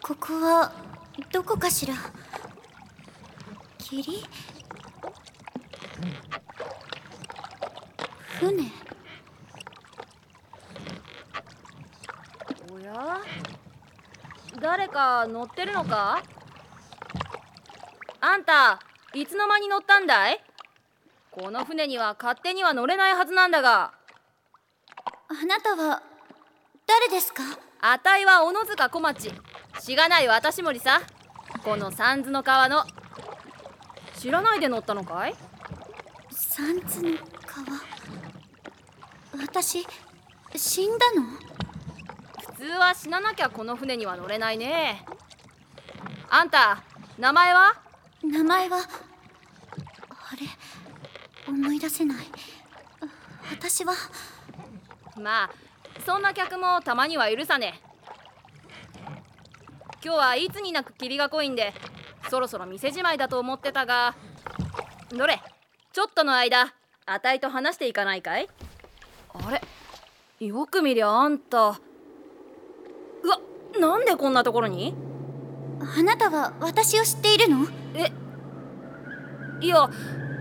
ここはどこかしら。霧？船？ おや？誰か乗ってるのか？あんた、いつの間に乗ったんだい？この船には勝手には乗れないはずなんだが。 あなたは誰ですか？ あたいは小野塚小町、しがない私森さ。この三途の川の。知らないで乗ったのかい？ 三途の川。私死んだの？ 普通は死ななきゃこの船には乗れないね。あんた、名前は？ 名前は、あれ、思い出せない。私は。 まあそんな客もたまには許さねえ。今日はいつになく霧が濃いんで、そろそろ店じまいだと思ってたが、どれ、ちょっとの間あたいと話していかないかい？あれ、よく見りゃあんた、うわ、なんでこんなところに？ あなたは私を知っているの？ いや、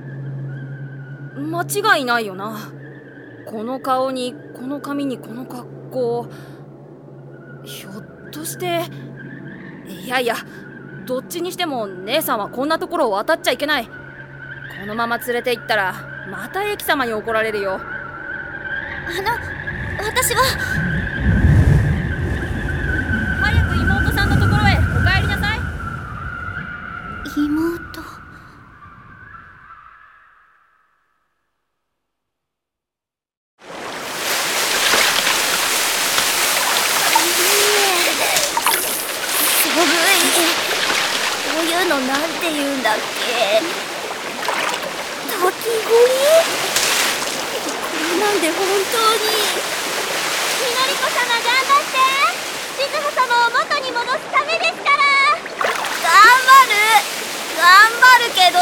間違いないよな。この顔にこの髪にこの格好、ひょっとして。いやいや、どっちにしても姉さんはこんなところを渡っちゃいけない。このまま連れて行ったらまた駅様に怒られるよ。 私は。 早く妹さんのところへお帰りなさい。 妹。こういうのなんて言うんだっけ？滝氷？これなんで本当に。みのりこ様頑張って。静穂様を元に戻すためですから。頑張るけど、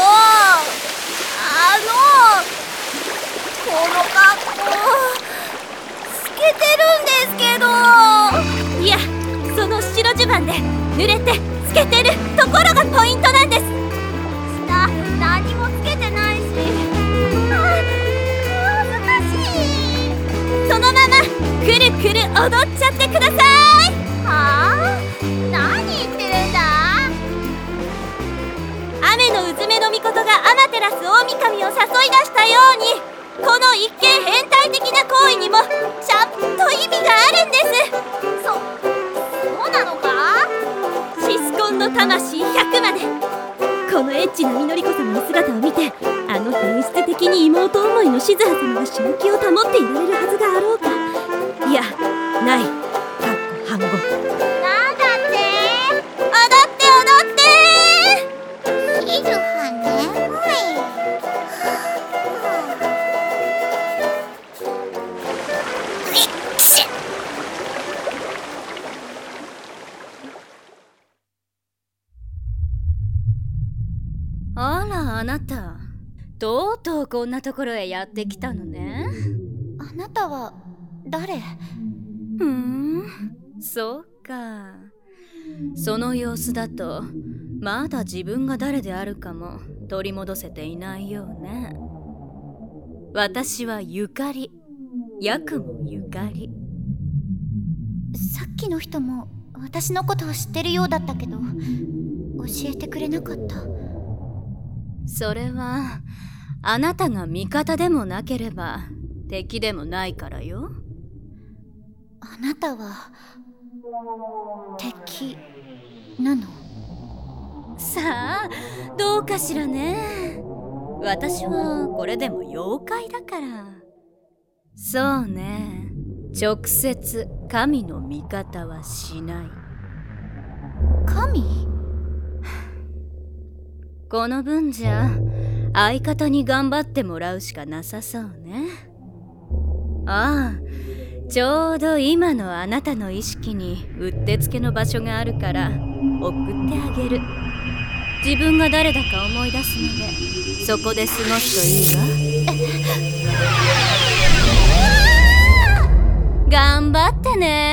この格好透けてるんですけど。いや、その白襦袢で濡れて透けてるところがポイントなんです。下何もつけてないし。恥ずかしい。そのままくるくる踊っちゃってください。はあ？何言ってるんだ？雨のうずめのみことがアマテラス大神を誘い出したように、この一見変態的な行為にもちゃんと意味があるんです。そうなのか？シスコンの魂100まで。このエッチなみのりこ様の姿を見て、あの変質的に妹思いの静葉様が正気を保っていられるはずがあろうか。いや、ない。反語。なんだって？踊って静葉ね。 あら、あなた、とうとうこんなところへやってきたのね。 あなたは誰？ そうか。その様子だとまだ自分が誰であるかも取り戻せていないようね。私はゆかり、八雲ゆかり。 さっきの人も私のことを知ってるようだったけど、教えてくれなかった。 それはあなたが味方でもなければ敵でもないからよ。 あなたは敵なの？ さあ、どうかしらね。私はこれでも妖怪だから。そうね、直接神の味方はしない。 神？ この分じゃ相方に頑張ってもらうしかなさそうね。ああ、ちょうど今のあなたの意識にうってつけの場所があるから送ってあげる。自分が誰だか思い出すまでそこで過ごすといいわ。頑張ってね。